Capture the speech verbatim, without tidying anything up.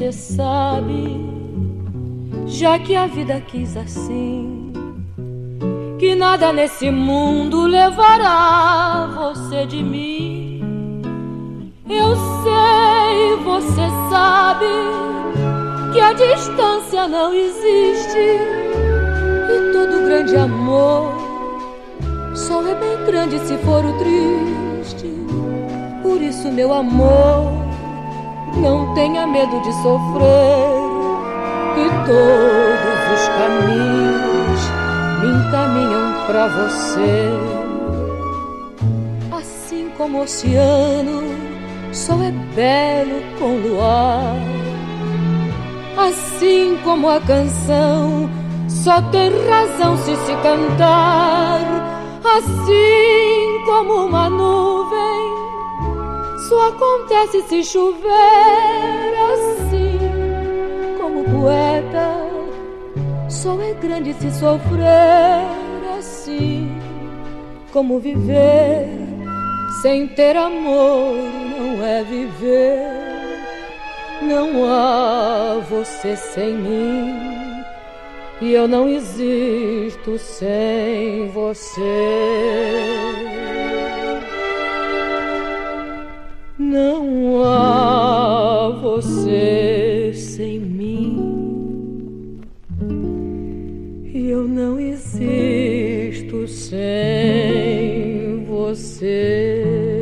você sabe, já que a vida quis assim, que nada nesse mundo levará você de mim. Eu sei, você sabe, que a distância não existe, e todo grande amor só é bem grande se for o triste. Por isso, meu amor, não tenha medo de sofrer, que todos os caminhos me encaminham pra você. Assim como o oceano só é belo com luar, assim como a canção só tem razão se se cantar, assim como uma nuvem só acontece se chover, assim como poeta só é grande se sofrer, assim como viver sem ter amor não é viver. Não há você sem mim, e eu não existo sem você. Não há você sem mim, e eu não existo sem você.